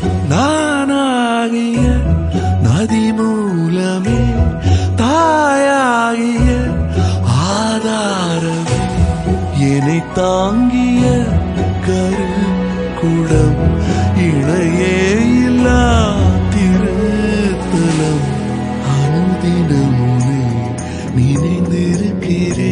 நானாகிய நதி மூலமே தாயாகிய ஆதாரமே என்னை தாங்கிய கருக்குடம் இணையே இல்லா திருத்தலம் அனுதினமுமே நினைந்திருக்கிறேன்.